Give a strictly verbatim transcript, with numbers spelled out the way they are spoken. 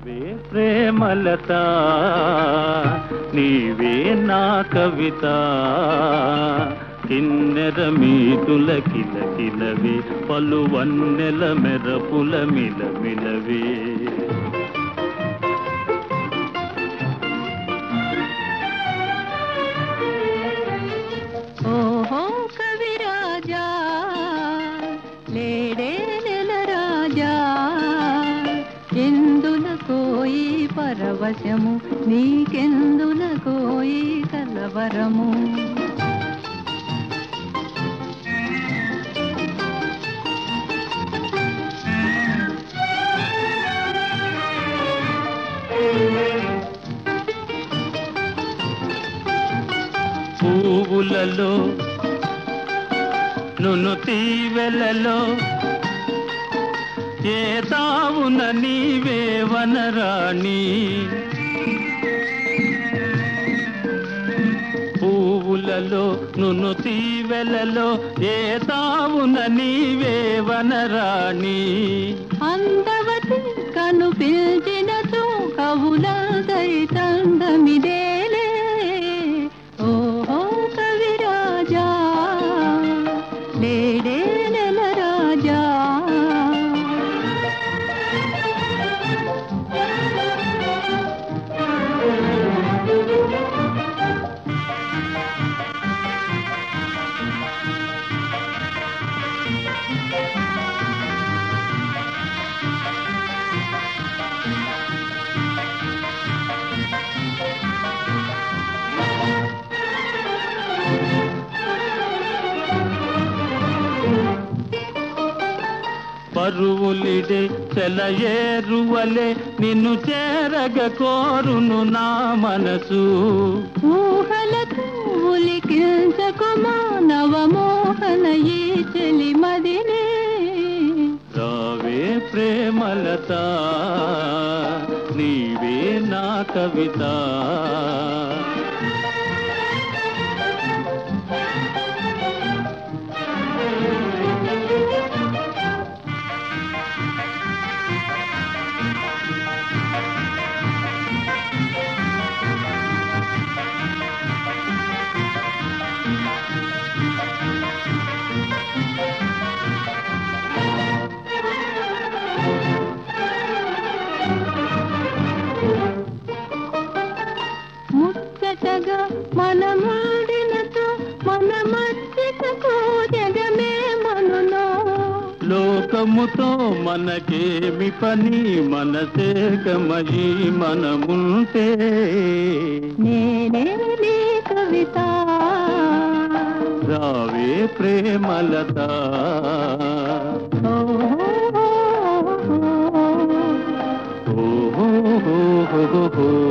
రావే ప్రేమలత నీవే నా కవిత కిన్నెర మీతుల కిలకిలవే పలువన్నెల మెరపుల మిలమిలవే ఓహో కవిరాజా లేడే నెల రాజా ఎందులకోయి పరవశము నీకెందులకోయి కలవరము పువ్వులలో నును తీవెలలో ఏ తావున నీవే వనరాణి పువ్వులలో నును తీవెలలో ఏ తావున నీవే వనరాణి అందవతి కను పిలిచినతో కవులదై తందమిదేలే ఓహో కవిరాజా లేడే నెల రాజా పరువులిడే చెలయేరువలే నిన్ను చేరగ కోరును నా మనసు ఊహలతో ఉలికించకుమా నవమోహన ఈ చెలి మదినే రావే ప్రేమలత నీవే నా కవిత ముచ్చటగా మనమాడినతో మన మధ్యకు జగమే మనునో లోకముతో మనకేమి పని మనసేకమయి మనముంటే నేనే నీ కవిత రావే ప్రేమలత ఓహో ఓహో